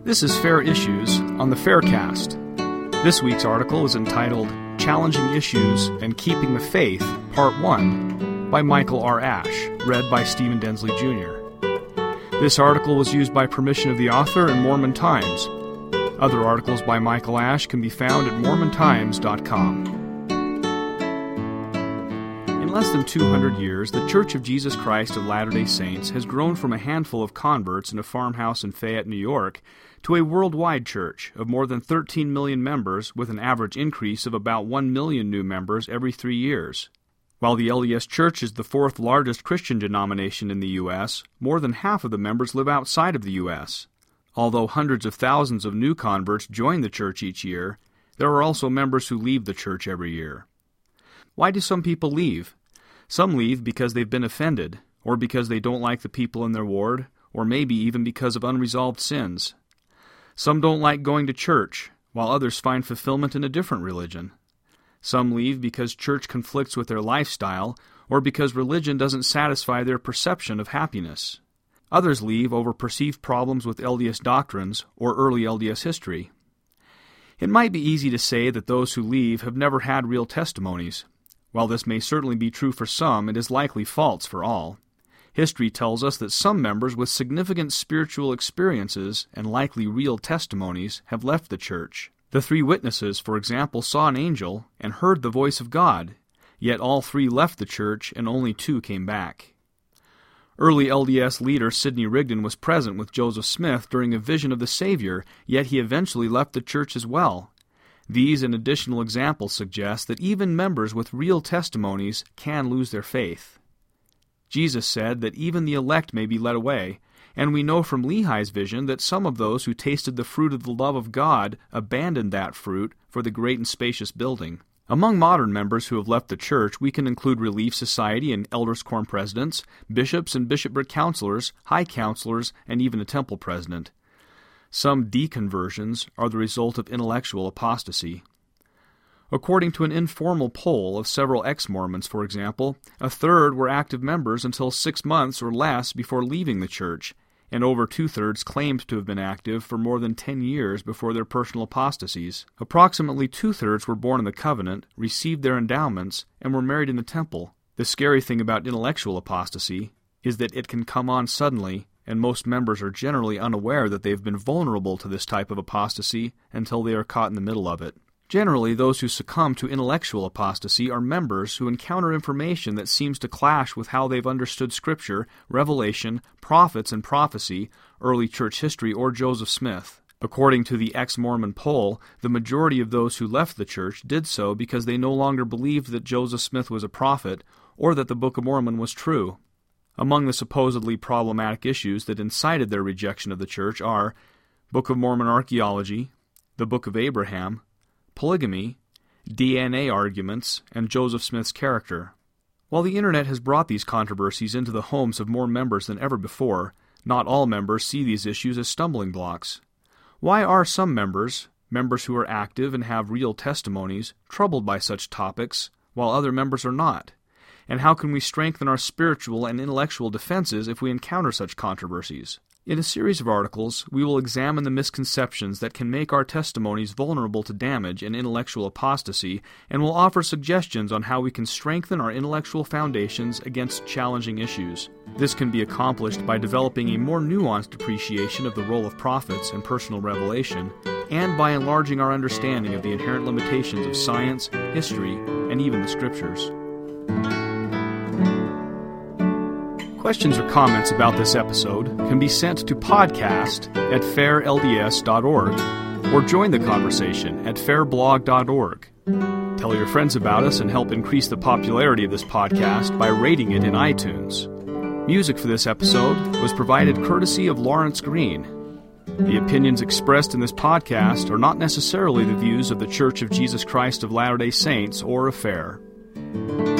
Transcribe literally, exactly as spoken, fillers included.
This is Fair Issues on the Faircast. This week's article is entitled Challenging Issues and Keeping the Faith, Part one, by Michael R. Ash, read by Stephen Densley, Junior This article was used by permission of the author in Mormon Times. Other articles by Michael Ash can be found at mormon times dot com. In less than two hundred years, the Church of Jesus Christ of Latter-day Saints has grown from a handful of converts in a farmhouse in Fayette, New York, to a worldwide church of more than thirteen million members with an average increase of about one million new members every three years. While the L D S Church is the fourth largest Christian denomination in the U S, more than half of the members live outside of the U S Although hundreds of thousands of new converts join the church each year, there are also members who leave the church every year. Why do some people leave? Some leave because they've been offended, or because they don't like the people in their ward, or maybe even because of unresolved sins. Some don't like going to church, while others find fulfillment in a different religion. Some leave because church conflicts with their lifestyle, or because religion doesn't satisfy their perception of happiness. Others leave over perceived problems with L D S doctrines or early L D S history. It might be easy to say that those who leave have never had real testimonies. While this may certainly be true for some, it is likely false for all. History tells us that some members with significant spiritual experiences and likely real testimonies have left the church. The three witnesses, for example, saw an angel and heard the voice of God, yet all three left the church and only two came back. Early L D S leader Sidney Rigdon was present with Joseph Smith during a vision of the Savior, yet he eventually left the church as well. These and additional examples suggest that even members with real testimonies can lose their faith. Jesus said that even the elect may be led away, and we know from Lehi's vision that some of those who tasted the fruit of the love of God abandoned that fruit for the great and spacious building. Among modern members who have left the church, we can include Relief Society and Elders' Quorum presidents, bishops and bishopric counselors, high counselors, and even a temple president. Some deconversions are the result of intellectual apostasy. According to an informal poll of several ex-Mormons, for example, a third were active members until six months or less before leaving the church, and over two-thirds claimed to have been active for more than ten years before their personal apostasies. Approximately two-thirds were born in the covenant, received their endowments, and were married in the temple. The scary thing about intellectual apostasy is that it can come on suddenly, and most members are generally unaware that they have been vulnerable to this type of apostasy until they are caught in the middle of it. Generally, those who succumb to intellectual apostasy are members who encounter information that seems to clash with how they've understood Scripture, Revelation, prophets and prophecy, early church history, or Joseph Smith. According to the ex-Mormon poll, the majority of those who left the church did so because they no longer believed that Joseph Smith was a prophet or that the Book of Mormon was true. Among the supposedly problematic issues that incited their rejection of the church are Book of Mormon archaeology, the Book of Abraham, polygamy, D N A arguments, and Joseph Smith's character. While the Internet has brought these controversies into the homes of more members than ever before, not all members see these issues as stumbling blocks. Why are some members, members who are active and have real testimonies, troubled by such topics, while other members are not? And how can we strengthen our spiritual and intellectual defenses if we encounter such controversies? In a series of articles, we will examine the misconceptions that can make our testimonies vulnerable to damage and intellectual apostasy, and will offer suggestions on how we can strengthen our intellectual foundations against challenging issues. This can be accomplished by developing a more nuanced appreciation of the role of prophets and personal revelation, and by enlarging our understanding of the inherent limitations of science, history, and even the Scriptures. Questions or comments about this episode can be sent to podcast at fair l d s dot org or join the conversation at fair blog dot org. Tell your friends about us and help increase the popularity of this podcast by rating it in iTunes. Music for this episode was provided courtesy of Lawrence Green. The opinions expressed in this podcast are not necessarily the views of the Church of Jesus Christ of Latter-day Saints or of Fair.